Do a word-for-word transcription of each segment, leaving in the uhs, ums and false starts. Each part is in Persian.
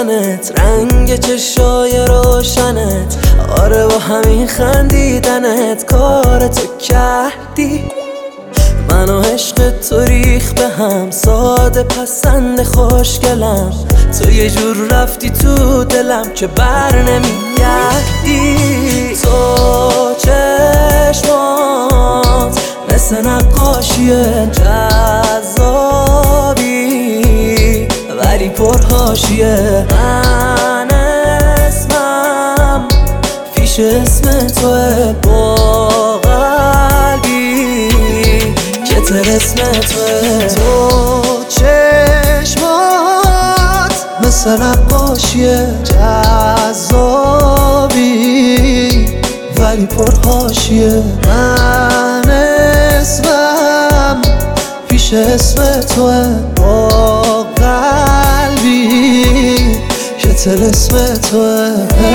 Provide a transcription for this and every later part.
دیدنت، رنگ چشای روشنت، آره با همین خندیدنت کارتو کردی. من و عشق تو ریخ به هم، ساده پسند خوشگلم، تو یه جور رفتی تو دلم که بر نمیگردی. تو چشمات مثل نقاشی جذابی ولی پرحاشیه. من اسمم پیش اسم توه، با قلبی که طلسم توه. تو چشمات مثل نقاشی جذابی ولی پرحاشیه. من اسمم پیش اسم توه، با قلبی که طلسم توه.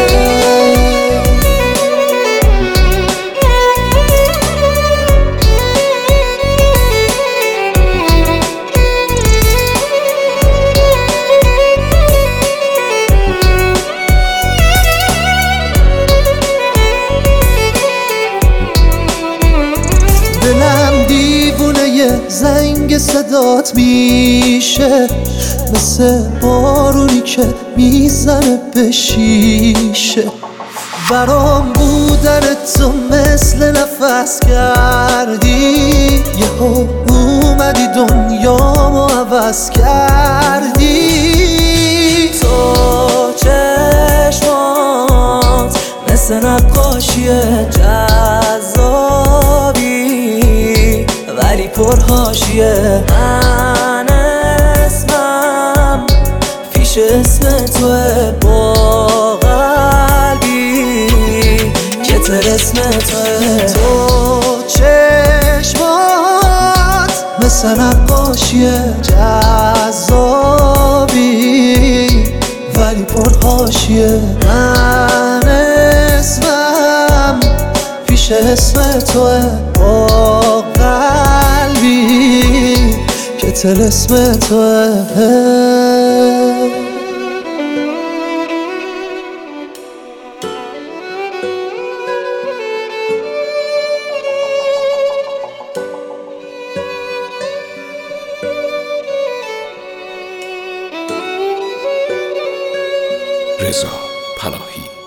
دلم دیوونه زنگ صدات میشه، مثل بارونی که میزنه به شیشه. برام بودن تو مثل نفس کردی، یهو اومدی دنیامو عوض کردی. تو چشمات مثل نقاشی جذابی ولی پرحاشیه. من اسمم پیش اسم توه، با قلبی که طلسم توه. تو چشمات مثل نقاشی جذابی ولی پرحاشیه. من اسمم پیش اسم توه، با قلبی که طلسم توه. رضا پناهی.